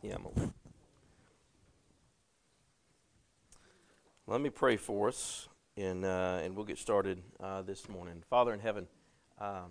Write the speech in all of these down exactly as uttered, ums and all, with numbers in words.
Yeah, I'm on. Let me pray for us, and uh, and we'll get started uh, this morning. Father in heaven, um,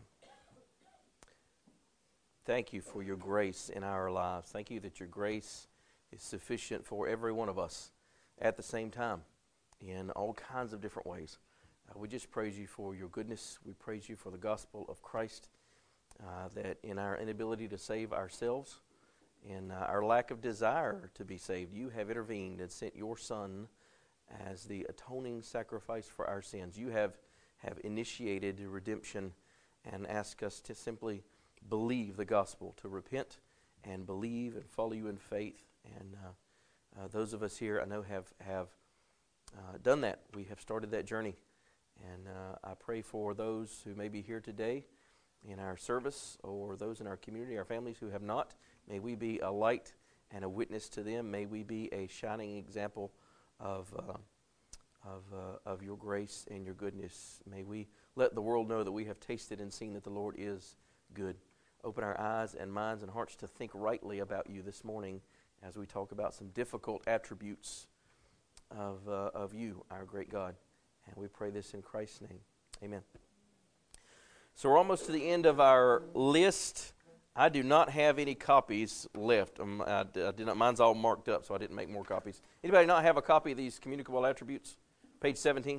thank you for your grace in our lives. Thank you that your grace is sufficient for every one of us at the same time in all kinds of different ways. Uh, we just praise you for your goodness. We praise you for the gospel of Christ, uh, that in our inability to save ourselves, in uh, our lack of desire to be saved, you have intervened and sent your Son as the atoning sacrifice for our sins. You have, have initiated redemption and asked us to simply believe the gospel, to repent and believe and follow you in faith. And uh, uh, those of us here I know have, have uh, done that. We have started that journey. And uh, I pray for those who may be here today in our service, or those in our community, our families who have not. May we be a light and a witness to them. May we be a shining example of uh, of uh, of your grace and your goodness. May we let the world know that we have tasted and seen that the Lord is good. Open our eyes and minds and hearts to think rightly about you this morning as we talk about some difficult attributes of uh, of you, our great God. And we pray this in Christ's name. Amen. So we're almost to the end of our list. I do not have any copies left. Um, I, I did not. Mine's all marked up, so I didn't make more copies. Anybody not have a copy of these communicable attributes? Page seventeen?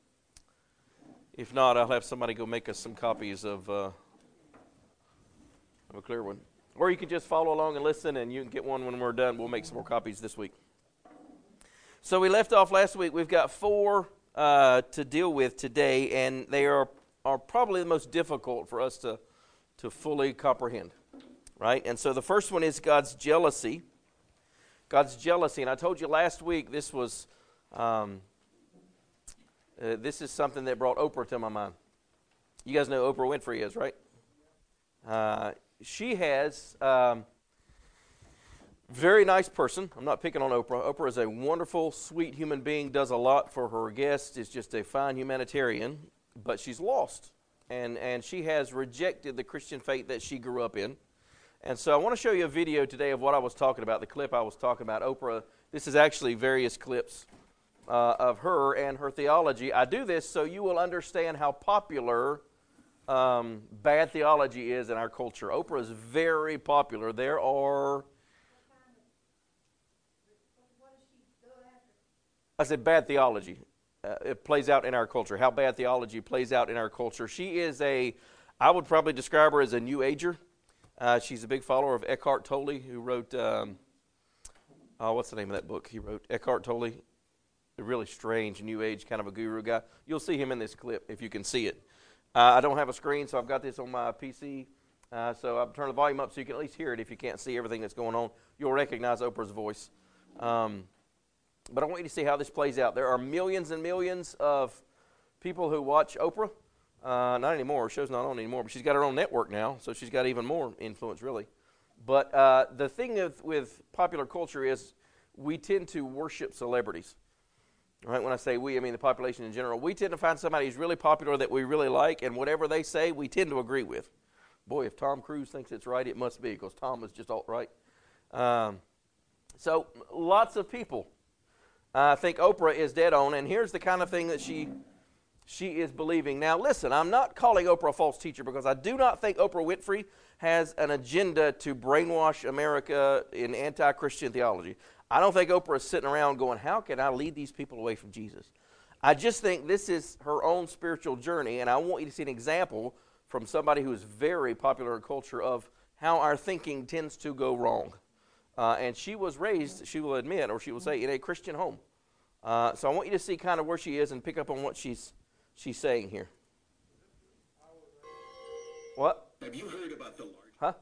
If not, I'll have somebody go make us some copies of, uh, of a clear one. Or you can just follow along and listen, and you can get one when we're done. We'll make some more copies this week. So we left off last week. We've got four uh, to deal with today, and they are, are probably the most difficult for us to, to fully comprehend. Right? And so the first one is God's jealousy. God's jealousy. And I told you last week this was, um, uh, this is something that brought Oprah to my mind. You guys know who Oprah Winfrey is, right? Uh, she has, um, very nice person. I'm not picking on Oprah. Oprah is a wonderful, sweet human being, does a lot for her guests, is just a fine humanitarian, but she's lost. And, and she has rejected the Christian faith that she grew up in. And so I want to show you a video today of what I was talking about, the clip I was talking about. Oprah, this is actually various clips uh, of her and her theology. I do this so you will understand how popular um, bad theology is in our culture. Oprah is very popular. There are, I said bad theology. Uh, it plays out in our culture, how bad theology plays out in our culture. She is a, I would probably describe her as a New Ager. Uh, she's a big follower of Eckhart Tolle, who wrote, um, oh, what's the name of that book he wrote? Eckhart Tolle, a really strange New Age kind of a guru guy. You'll see him in this clip if you can see it. Uh, I don't have a screen, so I've got this on my P C. Uh, so I'll turn the volume up so you can at least hear it if you can't see everything that's going on. You'll recognize Oprah's voice. Um, but I want you to see how this plays out. There are millions and millions of people who watch Oprah. Uh, not anymore. Her show's not on anymore, but she's got her own network now, so she's got even more influence, really. But uh, the thing with, with popular culture is we tend to worship celebrities. Right? When I say we, I mean the population in general. We tend to find somebody who's really popular that we really like, and whatever they say, we tend to agree with. Boy, if Tom Cruise thinks it's right, it must be, because Tom is just alt-right. Um, so lots of people uh, think Oprah is dead on, and here's the kind of thing that she... She is believing. Now, listen, I'm not calling Oprah a false teacher because I do not think Oprah Winfrey has an agenda to brainwash America in anti-Christian theology. I don't think Oprah is sitting around going, how can I lead these people away from Jesus? I just think this is her own spiritual journey, and I want you to see an example from somebody who is very popular in culture of how our thinking tends to go wrong. Uh, and she was raised, she will admit, or she will say, in a Christian home. Uh, so I want you to see kind of where she is and pick up on what she's She's saying here. What? Have you heard about the large? Huh?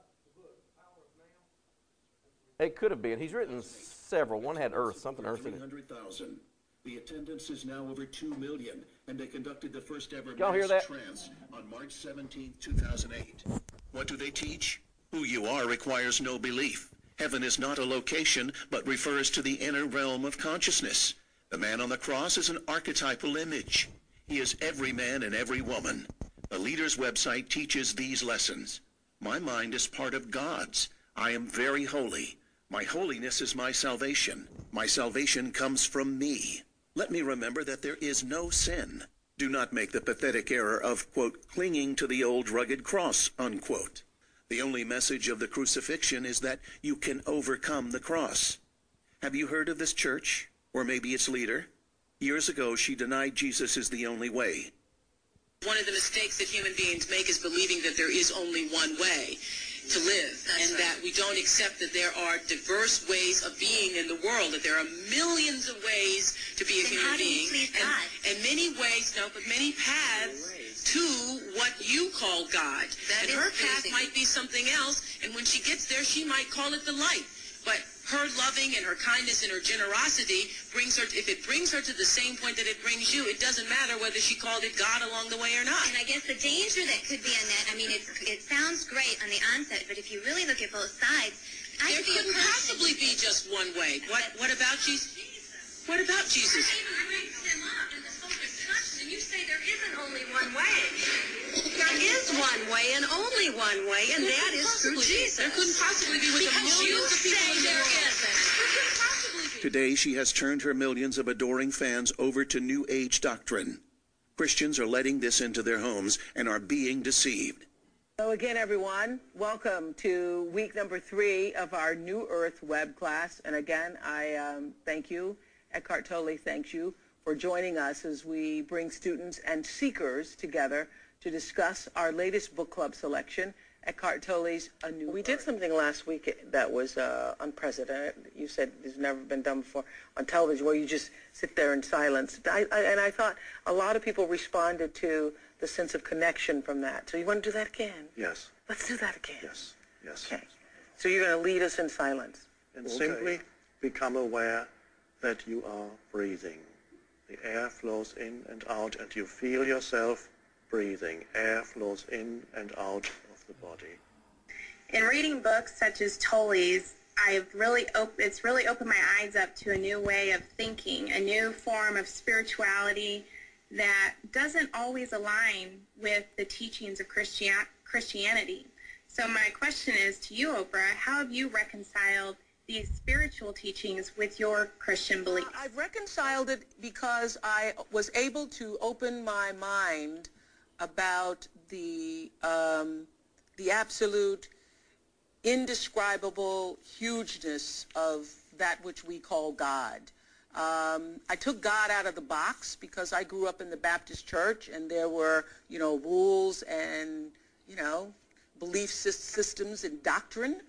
It could have been. He's written several. One had Earth, something Earth in it. three hundred thousand. The attendance is now over two million, and they conducted the first ever Y'all hear that? trance on March seventeenth, two thousand eight. What do they teach? Who you are requires no belief. Heaven is not a location, but refers to the inner realm of consciousness. The man on the cross is an archetypal image. He is every man and every woman. The Leader's website teaches these lessons. My mind is part of God's. I am very holy. My holiness is my salvation. My salvation comes from me. Let me remember that there is no sin. Do not make the pathetic error of, quote, clinging to the old rugged cross, unquote. The only message of the crucifixion is that you can overcome the cross. Have you heard of this church, or maybe its leader? Years ago, she denied Jesus is the only way. One of the mistakes that human beings make is believing that there is only one way to live. That's and right. That we don't accept that there are diverse ways of being in the world, that there are millions of ways to be a then human how do you being, please and, God? and many ways, no, but many paths to what you call God. That and is her path pleasing. might be something else, and when she gets there, she might call it the light. But her loving and her kindness and her generosity brings her, if it brings her to the same point that it brings you, it doesn't matter whether she called it God along the way or not. And I guess the danger that could be in that, I mean, it's, it sounds great on the onset, but if you really look at both sides, I there could be a couldn't person- possibly be just one way. What, what about Jesus? What about Jesus? And you say there isn't only one way. There is one way and only one way, and that is through Jesus. There couldn't possibly be with the Because you millions of people say in the there world. isn't. There couldn't possibly be. Today, she has turned her millions of adoring fans over to New Age doctrine. Christians are letting this into their homes and are being deceived. Hello again, everyone. Welcome to week number three of our New Earth web class. And again, I um, thank you. Eckhart Tolle thanks you for joining us as we bring students and seekers together to discuss our latest book club selection, Eckhart Tolle's A New We did something last week that was uh, unprecedented. You said it's never been done before on television, where you just sit there in silence. I, I, and I thought a lot of people responded to the sense of connection from that. So you want to do that again? Yes. Let's do that again. Yes. Yes. Okay. So you're going to lead us in silence. And Okay. simply become aware that you are breathing. The air flows in and out, and you feel yourself breathing. Air flows in and out of the body. In reading books such as Tolle's, I've really op- it's really opened my eyes up to a new way of thinking, a new form of spirituality that doesn't always align with the teachings of Christian- Christianity. So my question is to you, Oprah, how have you reconciled these spiritual teachings with your Christian beliefs? Uh, I've reconciled it because I was able to open my mind about the um, the absolute, indescribable hugeness of that which we call God. Um, I took God out of the box because I grew up in the Baptist church, and there were, you know, rules and, you know, belief systems and doctrine.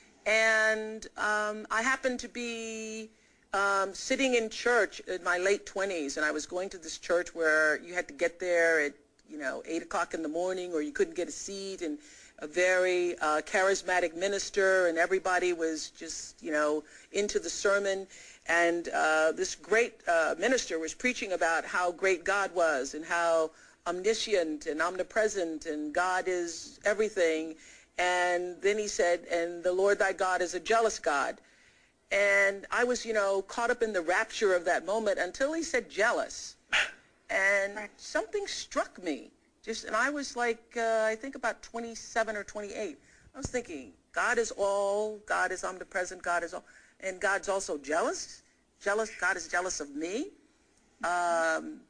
And um, I happened to be um, sitting in church in my late twenties, and I was going to this church where you had to get there at, you know, eight o'clock in the morning, or you couldn't get a seat, and a very uh, charismatic minister, and everybody was just, you know, into the sermon. And uh, this great uh, minister was preaching about how great God was and how omniscient and omnipresent, and God is everything. And then he said, and the Lord thy God is a jealous God. And I was, you know, caught up in the rapture of that moment until he said jealous. And something struck me. Just, and I was like, uh, I think about twenty-seven or twenty-eight. I was thinking, God is all, God is omnipresent, God is all, and God's also jealous. Jealous, God is jealous of me. Um,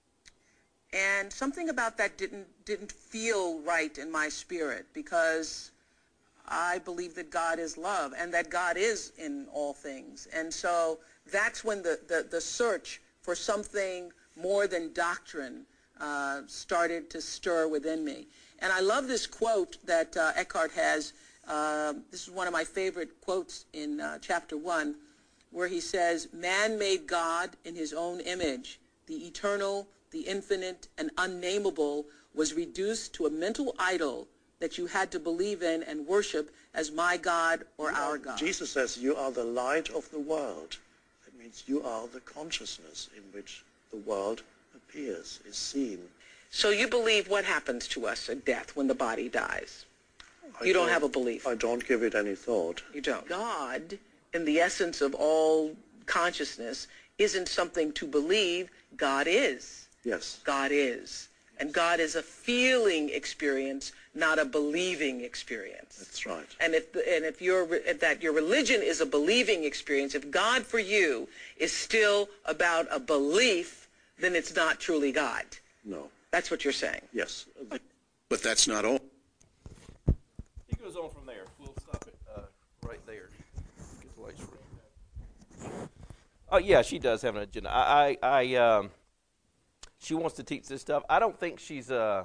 and something about that didn't didn't feel right in my spirit, because I believe that God is love and that God is in all things. And so that's when the, the, the search for something more than doctrine uh, started to stir within me. And I love this quote that uh, Eckhart has. Uh, this is one of my favorite quotes in uh, chapter one, where he says, "Man made God in his own image. The eternal, the infinite, and unnameable was reduced to a mental idol that you had to believe in and worship as my God or You our are- God." Jesus says you are the light of the world. That means you are the consciousness in which the world appears, is seen. So you believe what happens to us at death when the body dies? I You don't have a belief. I don't give it any thought. You don't. God, in the essence of all consciousness, isn't something to believe. God is. Yes. God is. And God is a feeling experience, not a believing experience. That's right. And if the, and if your if that your religion is a believing experience, if God for you is still about a belief, then it's not truly God. No. That's what you're saying. Yes. The- But that's not all. He goes on from there. We'll stop it uh, right there. Get the lights free. Oh yeah, she does have an agenda. I, I, I um, she wants to teach this stuff. I don't think she's uh,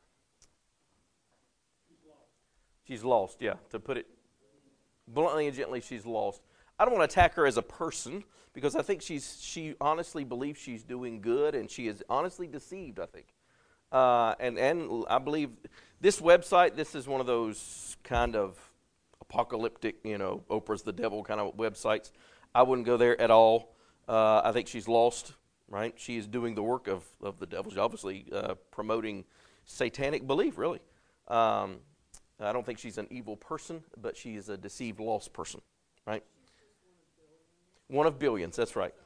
she's lost. Yeah, to put it bluntly and gently, she's lost. I don't want to attack her as a person because I think she's she honestly believes she's doing good, and she is honestly deceived, I think. Uh, and, and I believe this website, this is one of those kind of apocalyptic, you know, Oprah's the devil kind of websites. I wouldn't go there at all. Uh, I think she's lost, right? She is doing the work of, of the devil. She's obviously uh, promoting satanic belief, really. Um, I don't think she's an evil person, but she is a deceived, lost person, right? One of billions, that's right.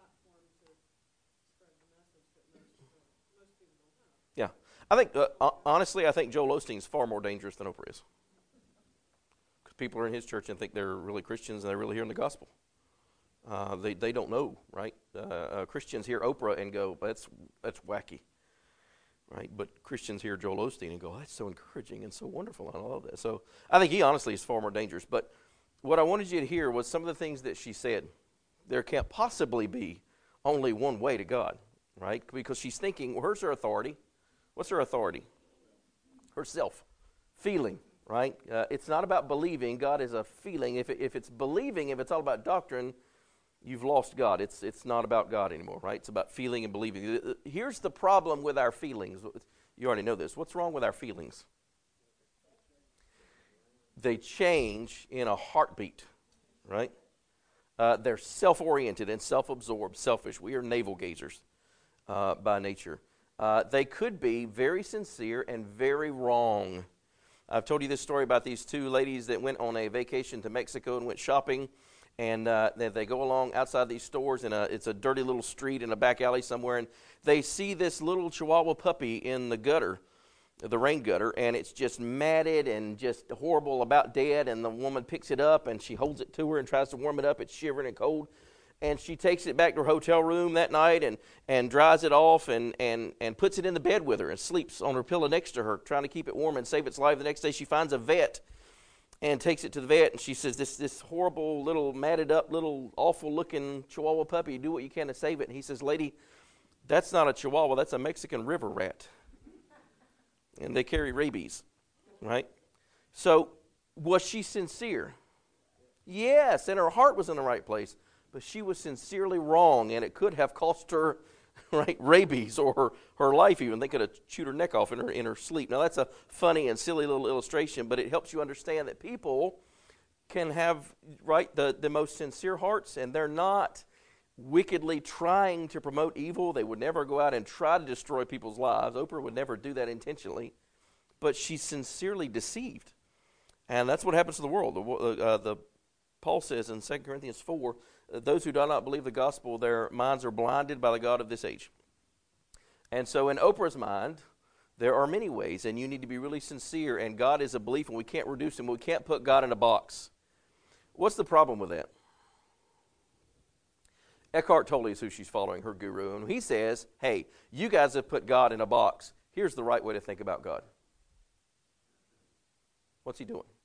Yeah. I think, uh, honestly, I think Joel Osteen is far more dangerous than Oprah is. Because people are in his church and think they're really Christians and they're really hearing the gospel. Uh, they they don't know, right? Uh, uh, Christians hear Oprah and go, that's that's wacky, right? But Christians hear Joel Osteen and go, that's so encouraging and so wonderful. I love that. So I think he honestly is far more dangerous. But what I wanted you to hear was some of the things that she said. There can't possibly be only one way to God, right? Because she's thinking, well, where's her authority? What's her authority? Herself. Feeling, right? Uh, it's not about believing. God is a feeling. If it, if it's believing, if it's all about doctrine, you've lost God. It's it's not about God anymore, right? It's about feeling and believing. Here's the problem with our feelings. You already know this. What's wrong with our feelings? They change in a heartbeat, right? Uh, they're self-oriented and self-absorbed, selfish. We are navel-gazers uh, by nature. Uh, they could be very sincere and very wrong. I've told you this story about these two ladies that went on a vacation to Mexico and went shopping, and uh, they, they go along outside these stores, and it's a dirty little street in a back alley somewhere, and they see this little Chihuahua puppy in the gutter, the rain gutter, and it's just matted and just horrible, about dead, and the woman picks it up, and she holds it to her and tries to warm it up. It's shivering and cold. And she takes it back to her hotel room that night and, and dries it off and, and, and puts it in the bed with her and sleeps on her pillow next to her, trying to keep it warm and save its life. The next day she finds a vet and takes it to the vet, and she says, this this horrible little matted up little awful-looking Chihuahua puppy, do what you can to save it. And he says, lady, that's not a Chihuahua, that's a Mexican river rat. And they carry rabies, right? So was she sincere? Yes, and her heart was in the right place. But she was sincerely wrong, and it could have cost her, right, rabies or her, her life even. They could have chewed her neck off in her in her sleep. Now, that's a funny and silly little illustration, but it helps you understand that people can have, right, the, the most sincere hearts, and they're not wickedly trying to promote evil. They would never go out and try to destroy people's lives. Oprah would never do that intentionally, but she's sincerely deceived. And that's what happens to the world. The, uh, the Paul says in Second Corinthians four, those who do not believe the gospel, their minds are blinded by the God of this age. And so in Oprah's mind, there are many ways, and you need to be really sincere, and God is a belief, and we can't reduce him. We can't put God in a box. What's the problem with that? Eckhart Tolle is who she's following, her guru, and he says, hey, you guys have put God in a box. Here's the right way to think about God. What's he doing?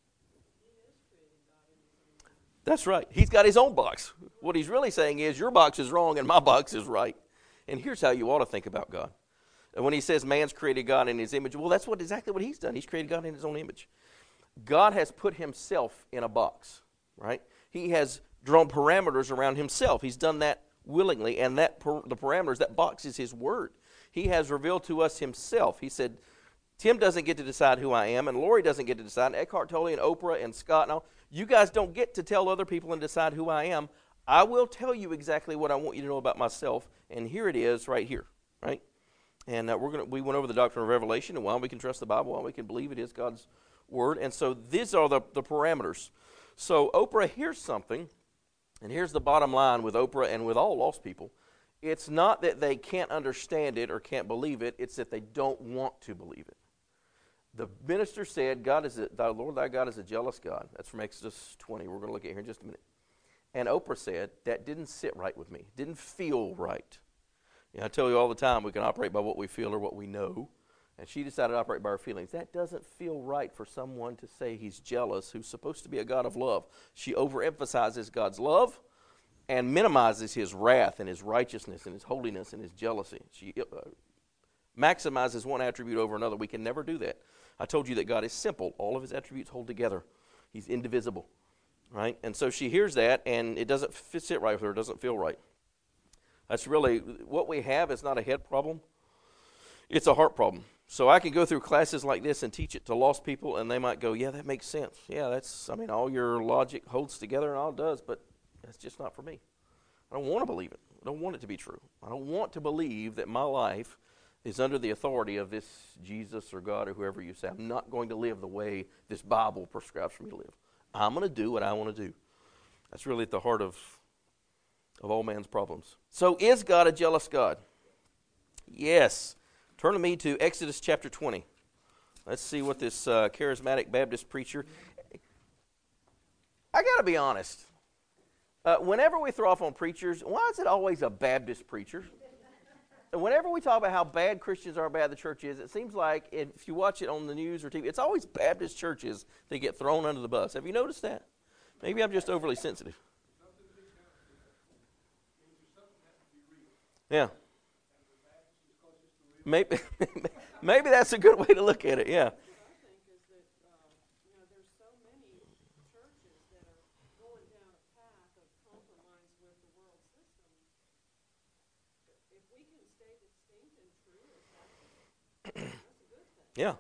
That's right. He's got his own box. What he's really saying is your box is wrong and my box is right. And here's how you ought to think about God. And when he says man's created God in his image, well, that's what exactly what he's done. He's created God in his own image. God has put himself in a box, right? He has drawn parameters around himself. He's done that willingly, and that per, the parameters, that box is his word. He has revealed to us himself. He said, Tim doesn't get to decide who I am, and Lori doesn't get to decide, and Eckhart Tolle and Oprah and Scott and all. You guys don't get to tell other people and decide who I am. I will tell you exactly what I want you to know about myself, and here it is right here, right? And uh, we're gonna we went over the doctrine of revelation and why we can trust the Bible, why we can believe it is God's word. And so these are the, the parameters. So Oprah hears something, and here's the bottom line with Oprah and with all lost people, It's not that they can't understand it or can't believe it. It's that they don't want to believe it. The minister said, God is a, thy Lord thy God is a jealous God. That's from Exodus twenty. We're going to look at here in just a minute. And Oprah said, that didn't sit right with me. Didn't feel right. You know, I tell you all the time, we can operate by what we feel or what we know. And she decided to operate by her feelings. That doesn't feel right for someone to say he's jealous, who's supposed to be a God of love. She overemphasizes God's love and minimizes his wrath and his righteousness and his holiness and his jealousy. She uh, maximizes one attribute over another. We can never do that. I told you that God is simple. All of his attributes hold together. He's indivisible, right? And so she hears that, and it doesn't fit, sit right with her. It doesn't feel right. That's really, what we have is not a head problem. It's a heart problem. So I can go through classes like this and teach it to lost people, and they might go, yeah, that makes sense. Yeah, that's, I mean, all your logic holds together and all it does, but that's just not for me. I don't want to believe it. I don't want it to be true. I don't want to believe that my life is under the authority of this Jesus or God or whoever you say. I'm not going to live the way this Bible prescribes for me to live. I'm going to do what I want to do. That's really at the heart of, of all man's problems. So is God a jealous God? Yes. Turn to me to Exodus chapter twenty. Let's see what this uh, charismatic Baptist preacher... I got to be honest. Uh, whenever we throw off on preachers, why is it always a Baptist preacher? Whenever we talk about how bad Christians are, how bad the church is, it seems like if you watch it on the news or T V, it's always Baptist churches that get thrown under the bus. Have you noticed that? Maybe I'm just overly sensitive. Yeah. Maybe, maybe that's a good way to look at it, yeah. Yeah.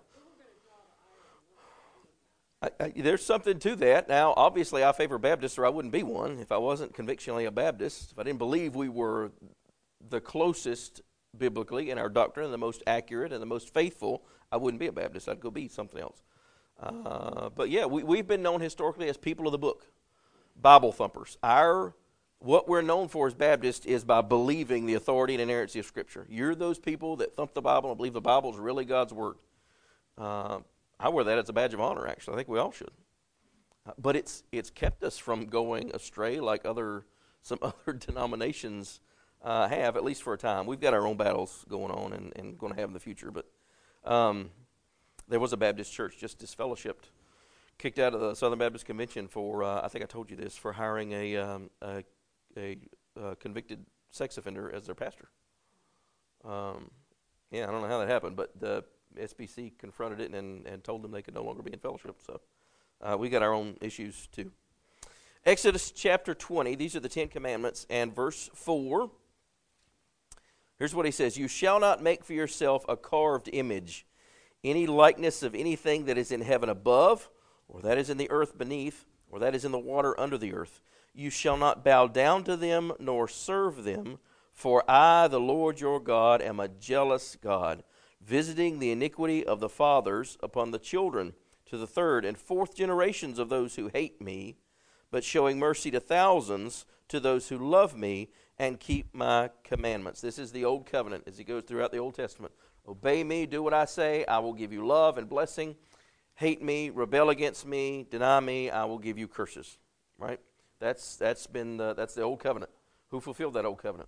I, I, there's something to that. Now, obviously, I favor Baptists, or I wouldn't be one if I wasn't convictionally a Baptist. If I didn't believe we were the closest biblically in our doctrine, and the most accurate and the most faithful, I wouldn't be a Baptist. I'd go be something else. Uh, but yeah, we, we've been known historically as people of the book, Bible thumpers. Our What we're known for as Baptists is by believing the authority and inerrancy of Scripture. You're those people that thump the Bible and believe the Bible is really God's Word. Uh, I wear that as a badge of honor, actually. I think we all should. Uh, but it's it's kept us from going astray like other some other denominations uh, have, at least for a time. We've got our own battles going on and, and going to have in the future. But um, there was a Baptist church just disfellowshipped, kicked out of the Southern Baptist Convention for, uh, I think I told you this, for hiring a, um, a, a uh, convicted sex offender as their pastor. Um, yeah, I don't know how that happened, but the S B C confronted it and, and told them they could no longer be in fellowship. So uh, we got our own issues too. Exodus chapter twenty, these are the Ten Commandments, and verse four. Here's what he says. You shall not make for yourself a carved image, any likeness of anything that is in heaven above, or that is in the earth beneath, or that is in the water under the earth. You shall not bow down to them nor serve them, for I, the Lord your God, am a jealous God, visiting the iniquity of the fathers upon the children to the third and fourth generations of those who hate me, but showing mercy to thousands to those who love me and keep my commandments. This is the old covenant as he goes throughout the Old Testament. Obey me, do what I say, I will give you love and blessing. Hate me, rebel against me, deny me, I will give you curses. Right? That's that's been the, that's the old covenant. Who fulfilled that old covenant?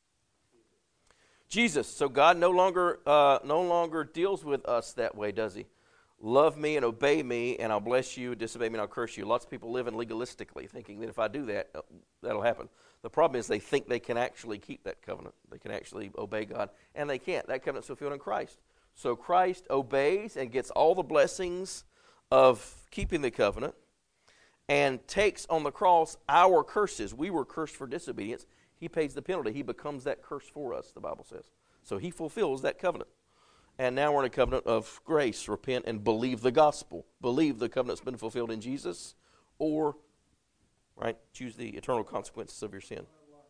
Jesus. So God no longer uh, no longer deals with us that way, does he? Love me and obey me, and I'll bless you. Disobey me, and I'll curse you. Lots of people live in legalistically, thinking that if I do that, that'll happen. The problem is they think they can actually keep that covenant. They can actually obey God, and they can't. That covenant's fulfilled in Christ. So Christ obeys and gets all the blessings of keeping the covenant and takes on the cross our curses. We were cursed for disobedience. He pays the penalty. He becomes that curse for us, the Bible says. So he fulfills that covenant. And now we're in a covenant of grace. Repent and believe the gospel. Believe the covenant's been fulfilled in Jesus, or, right, choose the eternal consequences of your sin.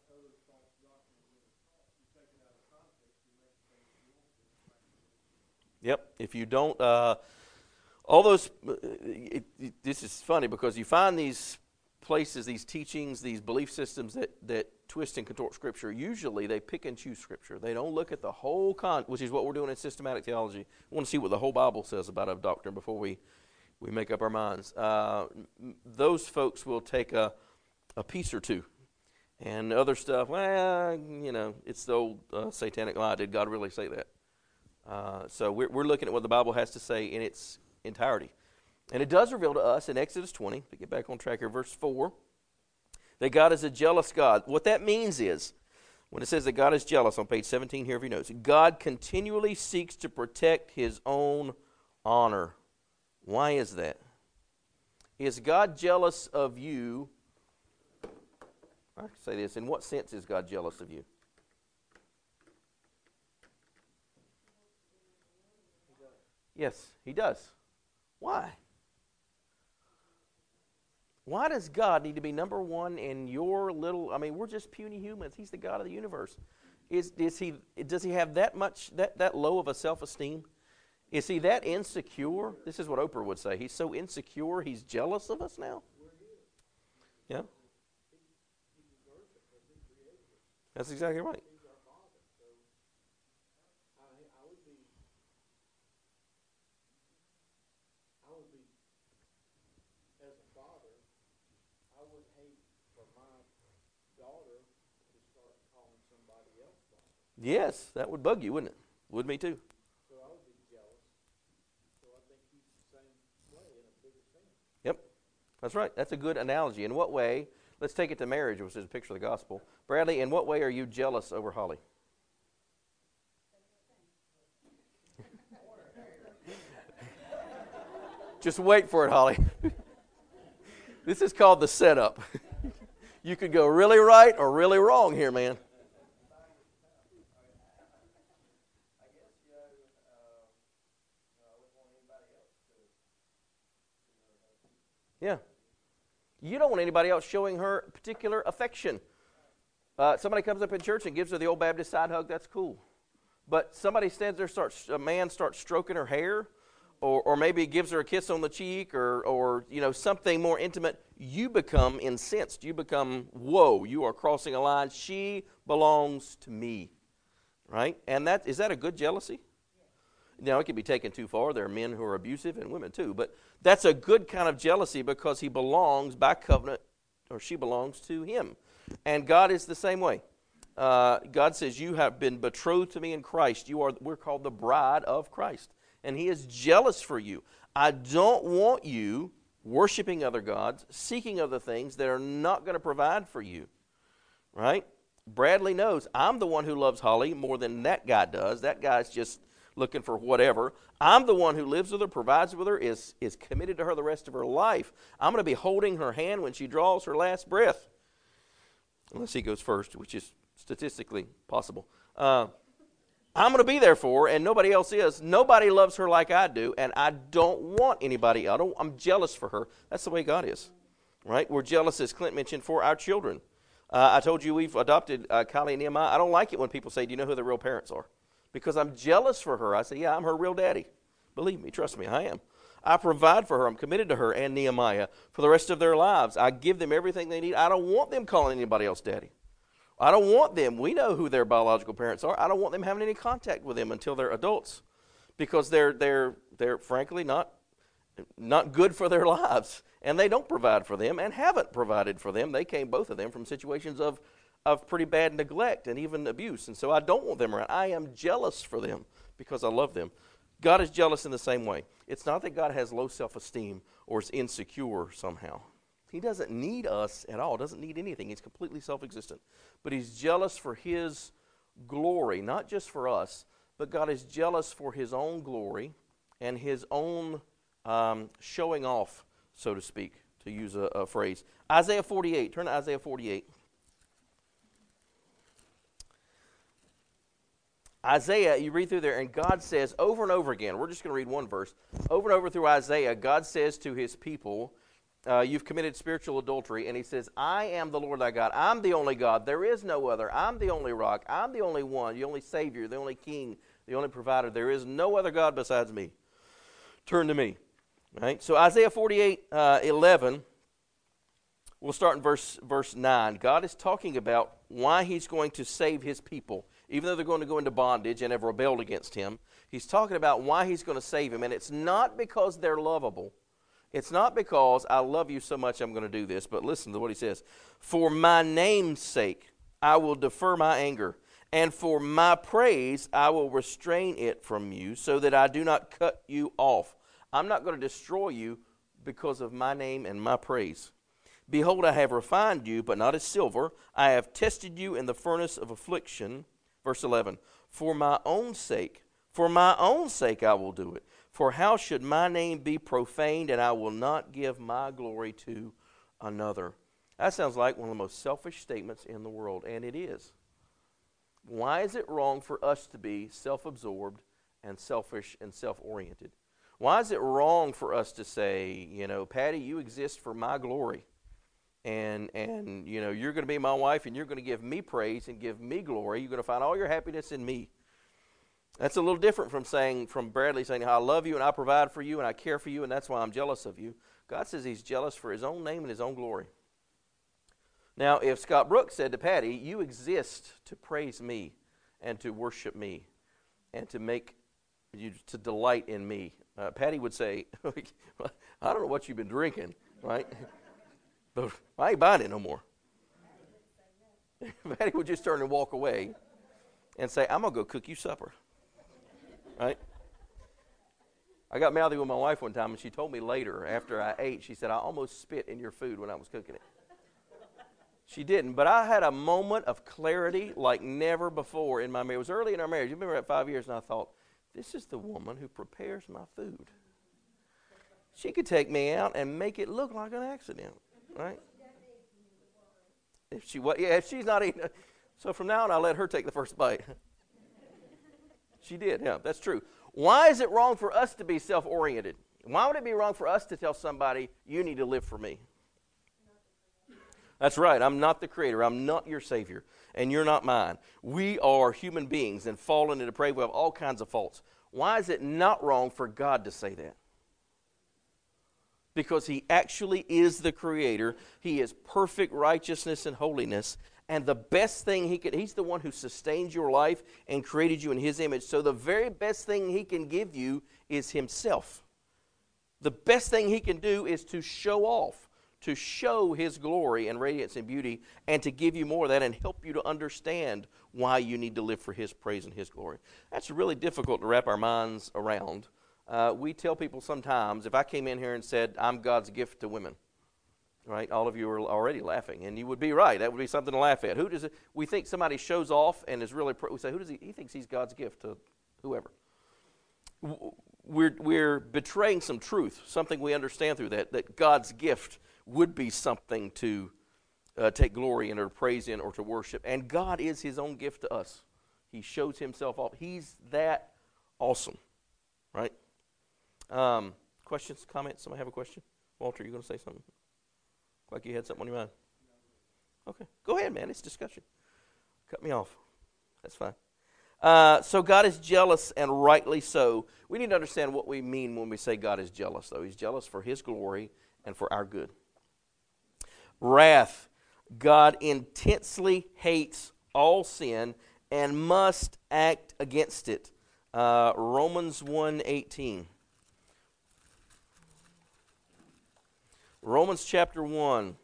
Yep. If you don't, uh, all those, it, it, this is funny because you find these places, these teachings, these belief systems that, that twist and contort Scripture, usually they pick and choose Scripture. They don't look at the whole con, which is what we're doing in systematic theology. We want to see what the whole Bible says about a doctrine before we, we make up our minds. Uh, those folks will take a, a piece or two. And other stuff, well, you know, it's the old uh, satanic lie. Did God really say that? Uh, so we're, we're looking at what the Bible has to say in its entirety. And it does reveal to us in Exodus twenty, to get back on track here, verse four, that God is a jealous God. What that means is, when it says that God is jealous, on page seventeen here of your notes, God continually seeks to protect his own honor. Why is that? Is God jealous of you? I can say this. In what sense is God jealous of you? Yes, he does. Why? Why does God need to be number one in your little, I mean, we're just puny humans. He's the God of the universe. Is, is he, does he have that much, that, that low of a self-esteem? Is he that insecure? This is what Oprah would say. He's so insecure, he's jealous of us now? Yeah. That's exactly right. Yes, that would bug you, wouldn't it? Would me too. So I would be jealous. So I think he's the same way in a bigger sense. Yep, that's right. That's a good analogy. In what way? Let's take it to marriage, which is a picture of the gospel. Bradley, in what way are you jealous over Holly? Just wait for it, Holly. This is called the setup. You could go really right or really wrong here, man. Yeah. You don't want anybody else showing her particular affection. Uh, somebody comes up in church and gives her the old Baptist side hug, that's cool. But somebody stands there, starts a man starts stroking her hair, or, or maybe gives her a kiss on the cheek, or, or you know something more intimate, you become incensed. You become, whoa, you are crossing a line. She belongs to me. Right? And that is that a good jealousy? Now, it can be taken too far. There are men who are abusive and women too. But that's a good kind of jealousy because he belongs by covenant, or she belongs to him. And God is the same way. Uh, God says, you have been betrothed to me in Christ. You are. We're called the bride of Christ. And he is jealous for you. I don't want you worshiping other gods, seeking other things that are not going to provide for you. Right? Bradley knows I'm the one who loves Holly more than that guy does. That guy's just looking for whatever. I'm the one who lives with her, provides with her, is, is committed to her the rest of her life. I'm going to be holding her hand when she draws her last breath. Unless he goes first, which is statistically possible. Uh, I'm going to be there for her, and nobody else is. Nobody loves her like I do, and I don't want anybody. I don't, I'm jealous for her. That's the way God is. Right? We're jealous, as Clint mentioned, for our children. Uh, I told you we've adopted uh, Kylie and Nehemiah. I don't like it when people say, do you know who their real parents are? Because I'm jealous for her. I say, yeah, I'm her real daddy. Believe me, trust me, I am. I provide for her. I'm committed to her and Nehemiah for the rest of their lives. I give them everything they need. I don't want them calling anybody else daddy. I don't want them. We know who their biological parents are. I don't want them having any contact with them until they're adults, because they're they're they're frankly not not good for their lives, and they don't provide for them and haven't provided for them. They came, both of them, from situations of of pretty bad neglect and even abuse. And so I don't want them around. I am jealous for them because I love them. God is jealous in the same way. It's not that God has low self-esteem or is insecure somehow. He doesn't need us at all, doesn't need anything. He's completely self-existent. But he's jealous for his glory, not just for us, but God is jealous for his own glory and his own um, showing off, so to speak, to use a, a phrase. Isaiah forty-eight. Turn to Isaiah forty-eight. Isaiah, you read through there, and God says over and over again, we're just going to read one verse, over and over through Isaiah, God says to his people, uh, you've committed spiritual adultery, and he says, I am the Lord thy God. I'm the only God. There is no other. I'm the only rock. I'm the only one, the only Savior, the only King, the only provider. There is no other God besides me. Turn to me. Right? So Isaiah forty-eight, uh, eleven, We'll start in verse verse nine. God is talking about why he's going to save his people. Even though they're going to go into bondage and have rebelled against him, he's talking about why he's going to save him. And it's not because they're lovable. It's not because I love you so much I'm going to do this. But listen to what he says. For my name's sake, I will defer my anger. And for my praise, I will restrain it from you so that I do not cut you off. I'm not going to destroy you because of my name and my praise. Behold, I have refined you, but not as silver. I have tested you in the furnace of affliction. Verse eleven, for my own sake, for my own sake I will do it. For how should my name be profaned, and I will not give my glory to another? That sounds like one of the most selfish statements in the world, and it is. Why is it wrong for us to be self-absorbed and selfish and self-oriented? Why is it wrong for us to say, you know, Patty, you exist for my glory? And, and you know, you're going to be my wife, and you're going to give me praise and give me glory. You're going to find all your happiness in me. That's a little different from saying, from Bradley saying, I love you, and I provide for you, and I care for you, and that's why I'm jealous of you. God says he's jealous for his own name and his own glory. Now, if Scott Brooks said to Patty, you exist to praise me and to worship me and to make you, to delight in me, uh, Patty would say, I don't know what you've been drinking, right? But I ain't buying it no more. Patty would just turn and walk away and say, I'm going to go cook you supper. Right? I got mouthy with my wife one time, and she told me later, after I ate, she said, I almost spit in your food when I was cooking it. She didn't, but I had a moment of clarity like never before in my marriage. It was early in our marriage. You've been married five years, and I thought, this is the woman who prepares my food. She could take me out and make it look like an accident. Right? If she was, yeah, if she's not eating, so from now on I let her take the first bite. She did, yeah, that's true. Why is it wrong for us to be self-oriented? Why would it be wrong for us to tell somebody, you need to live for me? That's right, I'm not the creator, I'm not your savior, and you're not mine. We are human beings and fallen and depraved. We have all kinds of faults. Why is it not wrong for God to say that? Because he actually is the creator. He is perfect righteousness and holiness. And the best thing he could, he's the one who sustains your life and created you in his image. So the very best thing he can give you is himself. The best thing he can do is to show off, to show his glory and radiance and beauty, and to give you more of that and help you to understand why you need to live for his praise and his glory. That's really difficult to wrap our minds around. Uh, we tell people sometimes, if I came in here and said, I'm God's gift to women, right? All of you are already laughing, and you would be right. That would be something to laugh at. Who does it? We think somebody shows off and is really, we say, who does he, he thinks he's God's gift to whoever. We're, we're betraying some truth, something we understand through that, that God's gift would be something to uh, take glory in or to praise in or to worship. And God is his own gift to us. He shows himself off. He's that awesome, right? Um, questions, comments? Somebody have a question? Walter, you going to say something? Like you had something on your mind? Okay, go ahead, man. It's discussion. Cut me off. That's fine. Uh, so God is jealous, and rightly so. We need to understand what we mean when we say God is jealous, though. He's jealous for his glory and for our good. Wrath. God intensely hates all sin and must act against it. Uh, Romans one eighteen. Romans chapter one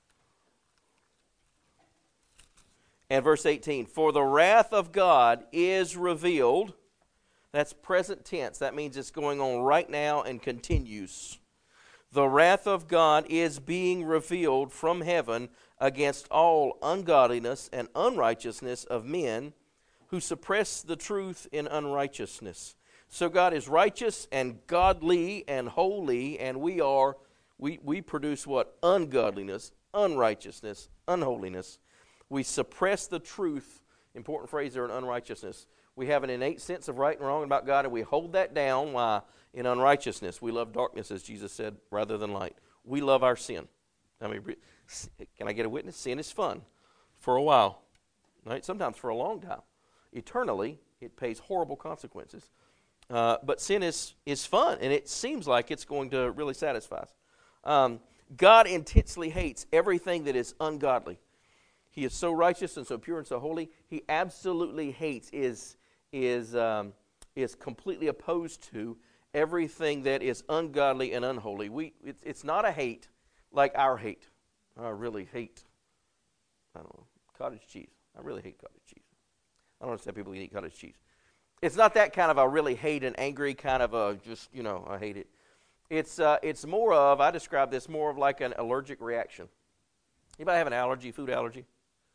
and verse eighteen. For the wrath of God is revealed. That's present tense. That means it's going on right now and continues. The wrath of God is being revealed from heaven against all ungodliness and unrighteousness of men who suppress the truth in unrighteousness. So God is righteous and godly and holy, and we are We we produce what? Ungodliness, unrighteousness, unholiness. We suppress the truth, important phrase there in unrighteousness. We have an innate sense of right and wrong about God, and we hold that down. Why? In unrighteousness. We love darkness, as Jesus said, rather than light. We love our sin. I mean, can I get a witness? Sin is fun for a while, right? Sometimes for a long time. Eternally, it pays horrible consequences. Uh, but sin is, is fun, and it seems like it's going to really satisfy us. Um, God intensely hates everything that is ungodly. He is so righteous and so pure and so holy. He absolutely hates, is, is, um, is completely opposed to everything that is ungodly and unholy. We, it's, it's not a hate like our hate. I really hate, I don't know, cottage cheese. I really hate cottage cheese. I don't understand people who eat cottage cheese. It's not that kind of a really hate and angry kind of a just, you know, I hate it. It's uh, it's more of, I describe this more of like an allergic reaction. Anybody have an allergy, food allergy?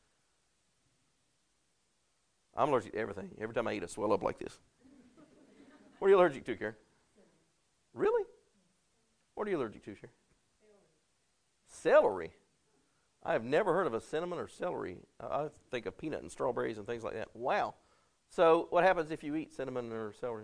I'm allergic to everything. Every time I eat, I swell up like this. What are you allergic to, Karen? Really? What are you allergic to, Sharon? Celery. I have never heard of a cinnamon or celery. I think of peanut and strawberries and things like that. Wow. So what happens if you eat cinnamon or celery?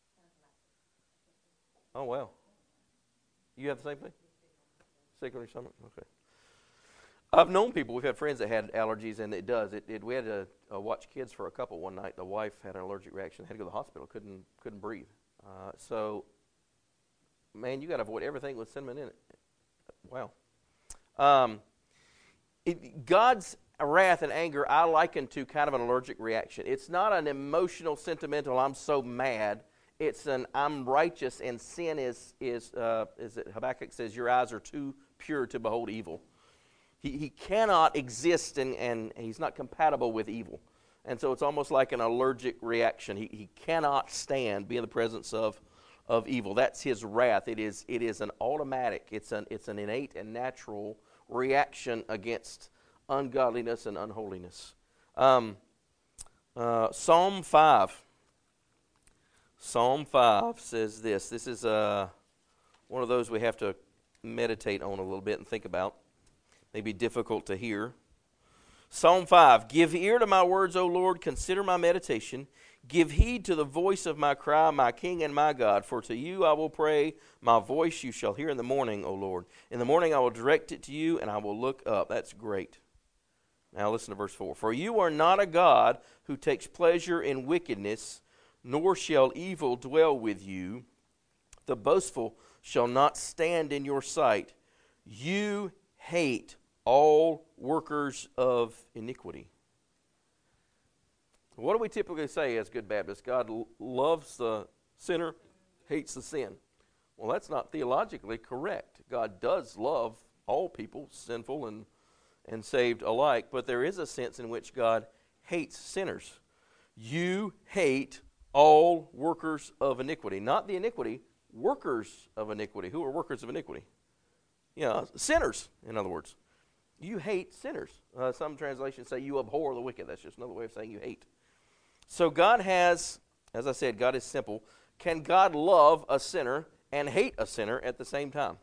Oh, wow. You have the same thing? Sick on your stomach? Okay. I've known people, we've had friends that had allergies, and it does. It, it we had to uh, watch kids for a couple one night. The wife had an allergic reaction, had to go to the hospital, couldn't couldn't breathe. Uh, so, man, you got to avoid everything with cinnamon in it. Wow. Um, it, God's wrath and anger I liken to kind of an allergic reaction. It's not an emotional, sentimental, I'm so mad. It's an I'm righteous, and sin is, is, uh, is it Habakkuk says, your eyes are too pure to behold evil. He, he cannot exist, and, and he's not compatible with evil. And so it's almost like an allergic reaction. He, he cannot stand being in the presence of, of evil. That's his wrath. It is, it is an automatic, it's an, it's an innate and natural reaction against ungodliness and unholiness. Um, uh, Psalm five. Psalm five says this. This is uh, one of those we have to meditate on a little bit and think about. May be difficult to hear. Psalm five, give ear to my words, O Lord, consider my meditation. Give heed to the voice of my cry, my King and my God. For to you I will pray, my voice you shall hear in the morning, O Lord. In the morning I will direct it to you, and I will look up. That's great. Now listen to verse four. For you are not a God who takes pleasure in wickedness, nor shall evil dwell with you. The boastful shall not stand in your sight. You hate all workers of iniquity. What do we typically say as good Baptists? God l- loves the sinner, hates the sin. Well, that's not theologically correct. God does love all people, sinful and, and saved alike, but there is a sense in which God hates sinners. You hate all workers of iniquity. Not the iniquity, workers of iniquity. Who are workers of iniquity? Yeah, sinners, in other words. You hate sinners. Uh, some translations say you abhor the wicked. That's just another way of saying you hate. So God has, as I said, God is simple. Can God love a sinner and hate a sinner at the same time?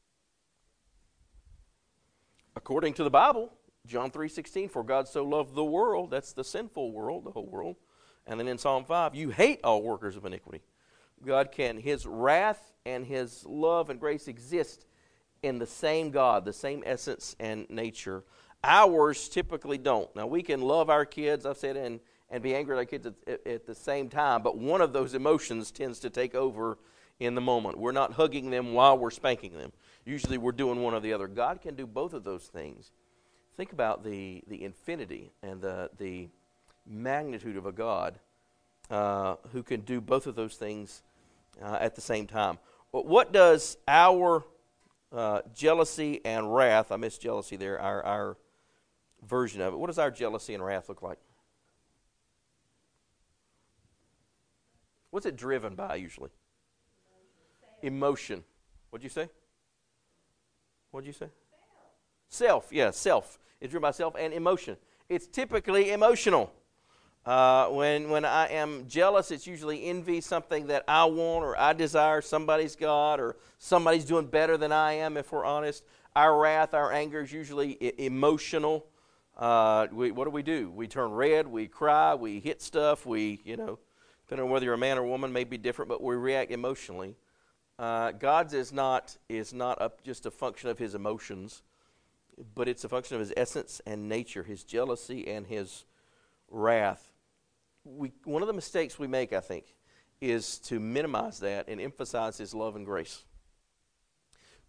According to the Bible, John three sixteen, for God so loved the world, that's the sinful world, the whole world. And then in Psalm five, you hate all workers of iniquity. God can, his wrath and his love and grace exist in the same God, the same essence and nature. Ours typically don't. Now, we can love our kids, I've said, and, and be angry at our kids at, at, at the same time, but one of those emotions tends to take over in the moment. We're not hugging them while we're spanking them. Usually we're doing one or the other. God can do both of those things. Think about the, the infinity and the, the magnitude of a God uh, who can do both of those things uh, at the same time. But what does our uh, jealousy and wrath, I missed jealousy there, our, our version of it, what does our jealousy and wrath look like? What's it driven by usually? Emotion. What'd you say? What'd you say? Self. Self, yeah, self. It's driven by self and emotion. It's typically emotional. Uh, when when I am jealous, it's usually envy, something that I want or I desire, somebody's got, or somebody's doing better than I am, if we're honest. Our wrath, our anger is usually I- emotional. Uh, we, what do we do? We turn red, we cry, we hit stuff, we, you know, depending on whether you're a man or a woman, may be different, but we react emotionally. Uh, God's is not is not a, just a function of his emotions, but it's a function of his essence and nature, his jealousy and his wrath. We, one of the mistakes we make, I think, is to minimize that and emphasize his love and grace.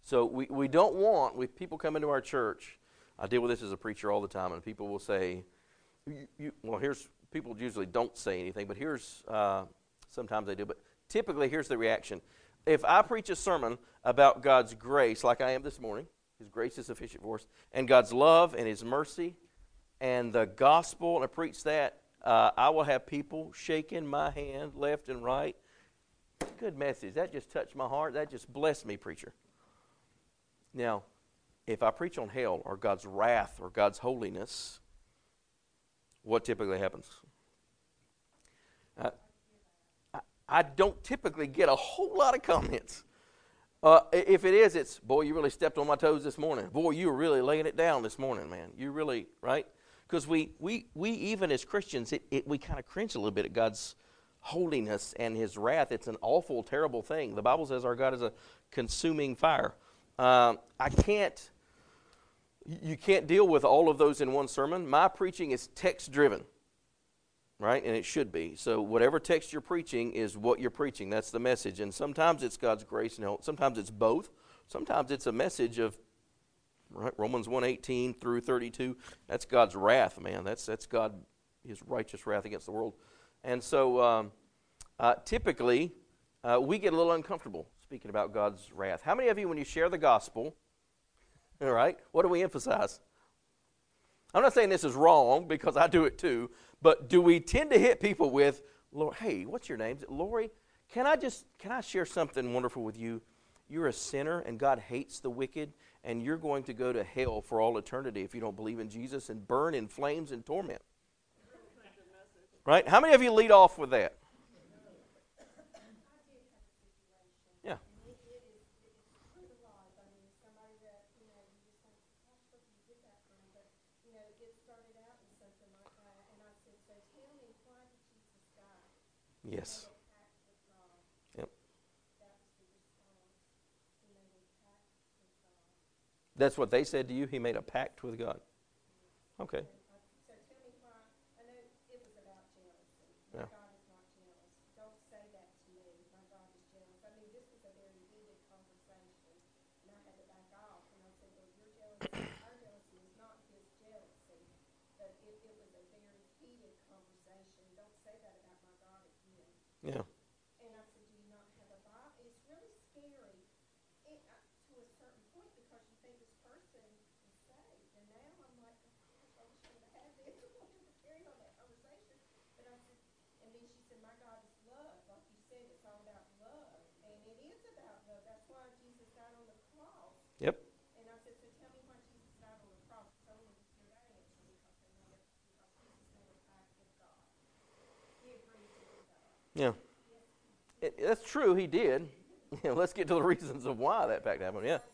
So we, we don't want, with people come into our church, I deal with this as a preacher all the time, and people will say, you, you, well, here's, people usually don't say anything, but here's, uh, sometimes they do, but typically here's the reaction. If I preach a sermon about God's grace, like I am this morning, His grace is sufficient for us, and God's love and His mercy and the gospel, and I preach that, uh, I will have people shaking my hand left and right. Good message. That just touched my heart. That just blessed me, preacher. Now, if I preach on hell or God's wrath or God's holiness, what typically happens? Uh, I, I don't typically get a whole lot of comments. Uh, if it is, it's, boy, you really stepped on my toes this morning. Boy, you were really laying it down this morning, man. You really, right? Because we, we, we, even as Christians, it, it, we kind of cringe a little bit at God's holiness and His wrath. It's an awful, terrible thing. The Bible says our God is a consuming fire. Um, I can't, you can't deal with all of those in one sermon. My preaching is text-driven, right? And it should be. So whatever text you're preaching is what you're preaching. That's the message. And sometimes it's God's grace and help. Sometimes it's both. Sometimes it's a message of, right, Romans one eighteen through thirty-two. That's God's wrath, man. That's that's God, His righteous wrath against the world. And so um, uh, typically uh, we get a little uncomfortable speaking about God's wrath. How many of you, when you share the gospel, all right, what do we emphasize? I'm not saying this is wrong, because I do it too, but do we tend to hit people with, hey, what's your name? Is it Lori? Can I just, can I share something wonderful with you? You're a sinner, and God hates the wicked, and you're going to go to hell for all eternity if you don't believe in Jesus and burn in flames and torment. Right? How many of you lead off with that? Yeah. Yes. Yep. That's what they said to you? He made a pact with God. Okay. Yeah. Yeah. And I said, do you not have a Bible? It's really scary it, uh, to a certain point, because you think this person is saved. And now I'm like, oh, I wish I would have had this. I wanted to carry on that conversation. But I said, and then she said, my God is love. Like you said, it's all about love. And it is about love. That's why Jesus died on the cross. Yep. And I said, so tell me why Jesus died on the cross. So I wanted to hear that answer, because they never, because Jesus never packed with God. He agreed to do that. Yeah. It, that's true, He did. You know, let's get to the reasons of why that pact happened. Yeah.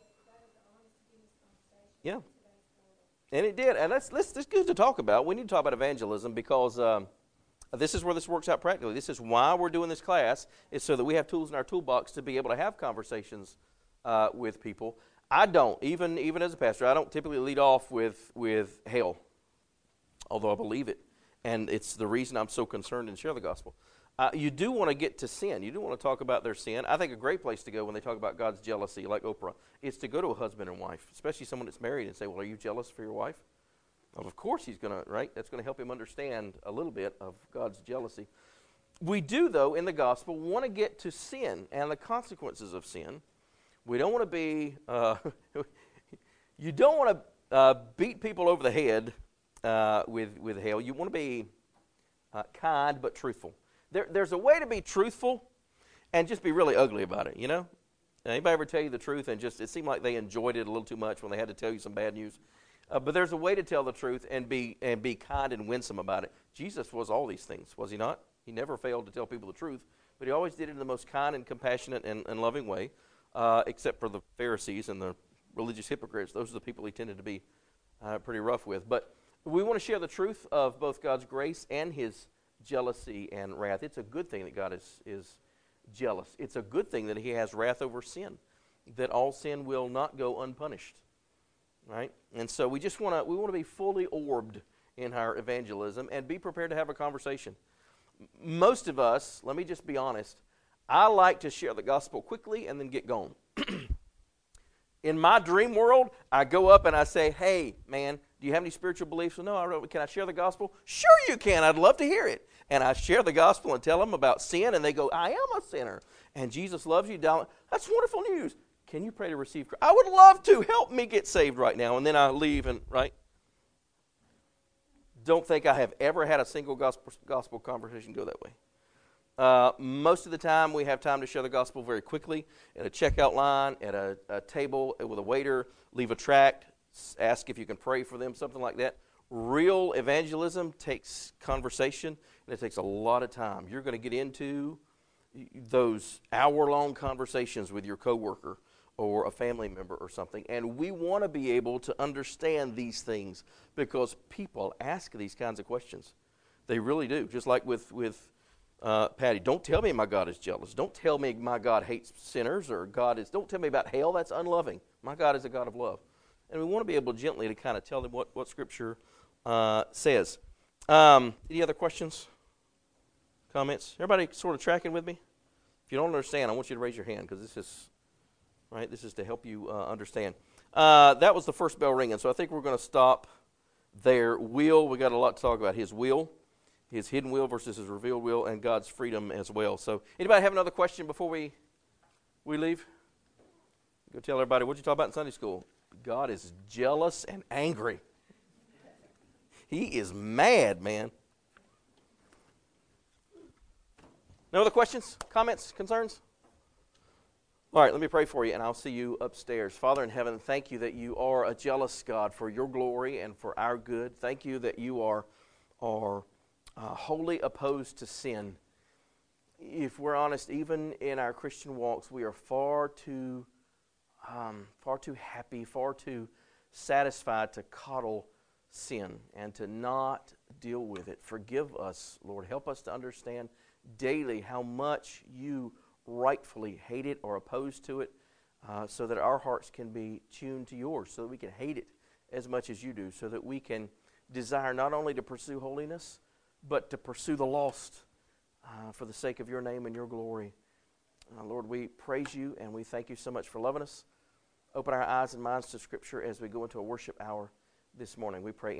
Yeah. And it did. And that's, that's, that's good to talk about. We need to talk about evangelism, because um, this is where this works out practically. This is why we're doing this class, is so that we have tools in our toolbox to be able to have conversations uh, with people. I don't, even even as a pastor, I don't typically lead off with, with hell, although I believe it. And it's the reason I'm so concerned and share the gospel. Uh, you do want to get to sin. You do want to talk about their sin. I think a great place to go when they talk about God's jealousy, like Oprah, is to go to a husband and wife, especially someone that's married, and say, well, are you jealous for your wife? Well, of course he's going to, right? That's going to help him understand a little bit of God's jealousy. We do, though, in the gospel, want to get to sin and the consequences of sin. We don't want to be, uh, you don't want to uh, beat people over the head uh, with, with hell. You want to be uh, kind but truthful. There, there's a way to be truthful and just be really ugly about it, you know? Anybody ever tell you the truth and just, it seemed like they enjoyed it a little too much when they had to tell you some bad news? Uh, but there's a way to tell the truth and be and be kind and winsome about it. Jesus was all these things, was he not? He never failed to tell people the truth, but he always did it in the most kind and compassionate and, and loving way, uh, except for the Pharisees and the religious hypocrites. Those are the people he tended to be uh, pretty rough with. But we want to share the truth of both God's grace and his jealousy and wrath. It's a good thing that God is, is jealous. It's a good thing that he has wrath over sin, that all sin will not go unpunished. Right? And so we just want to we want to be fully orbed in our evangelism and be prepared to have a conversation. Most of us, let me just be honest, I like to share the gospel quickly and then get gone. In my dream world, I go up and I say, hey, man, do you have any spiritual beliefs? Well, no, I don't. Can I share the gospel? Sure you can. I'd love to hear it. And I share the gospel and tell them about sin, and they go, I am a sinner. And Jesus loves you. That's wonderful news. Can you pray to receive Christ? I would love to. Help me get saved right now. And then I leave, and right? Don't think I have ever had a single gospel, gospel conversation go that way. Uh, most of the time, we have time to share the gospel very quickly at a checkout line, at a, a table with a waiter, leave a tract, ask if you can pray for them, something like that. Real evangelism takes conversation, and it takes a lot of time. You're going to get into those hour-long conversations with your coworker or a family member or something, and we want to be able to understand these things because people ask these kinds of questions. They really do, just like with with Uh, Patty, don't tell me my God is jealous. Don't tell me my God hates sinners or God is, don't tell me about hell. That's unloving. My God is a God of love. And we want to be able gently to kind of tell them what, what Scripture uh, says. Um, any other questions? Comments? Everybody sort of tracking with me? If you don't understand, I want you to raise your hand because this is, right, this is to help you uh, understand. Uh, that was the first bell ringing, so I think we're going to stop there. Will, we got a lot to talk about. His will. His hidden will versus his revealed will, and God's freedom as well. So, anybody have another question before we we leave? Go tell everybody, what did you talk about in Sunday school? God is jealous and angry. He is mad, man. No other questions, comments, concerns? All right, let me pray for you, and I'll see you upstairs. Father in heaven, thank you that you are a jealous God for your glory and for our good. Thank you that you are are Uh, wholly opposed to sin. If we're honest, even in our Christian walks, we are far too, um, far too happy, far too satisfied to coddle sin and to not deal with it. Forgive us, Lord. Help us to understand daily how much you rightfully hate it or oppose to it, uh, so that our hearts can be tuned to yours, so that we can hate it as much as you do, so that we can desire not only to pursue holiness, but to pursue the lost uh, for the sake of your name and your glory. Uh, Lord, we praise you and we thank you so much for loving us. Open our eyes and minds to Scripture as we go into a worship hour this morning. We pray